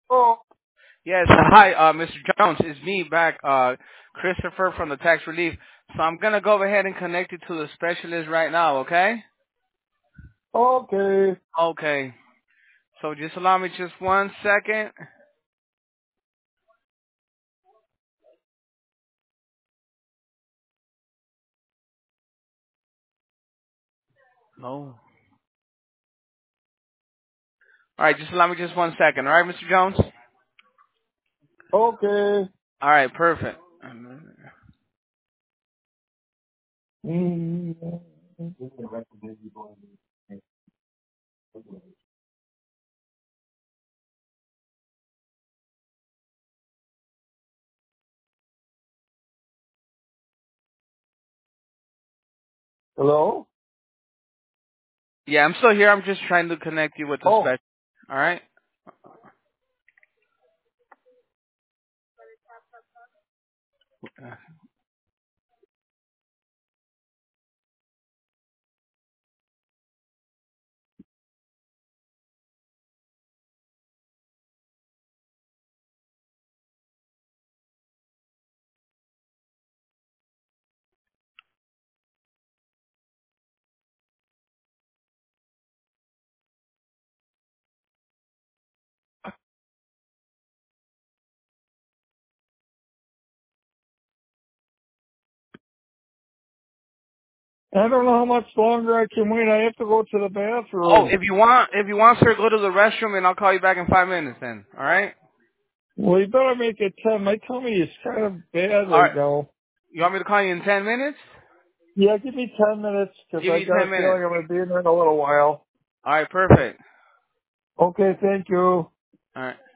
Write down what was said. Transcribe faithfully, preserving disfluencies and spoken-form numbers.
Oh, Yes, hi, uh, Mister Jones. It's me back, uh, Christopher from the Tax Relief. So I'm gonna go ahead and connect you to the specialist right now, okay? okay. Okay. So just allow me just one second. No. All right, just allow me just one second. All right, Mister Jones. Okay. All right, perfect. Mm. Hello? Yeah, I'm still here. I'm just trying to connect you with the Oh, specialist. All right. I don't know how much longer I can wait. I have to go to the Oh, bathroom. if you want, if you want, sir, go to the restroom and I'll call you back in five minutes. Then, all right. Well, you better make it ten. My tummy is kind of bad All right. right now. You want me to call you in ten minutes? Yeah, give me ten minutes because Give I you got ten a feeling minutes. I'm going to be in there in a little while. All right, perfect. Okay, thank you. All right.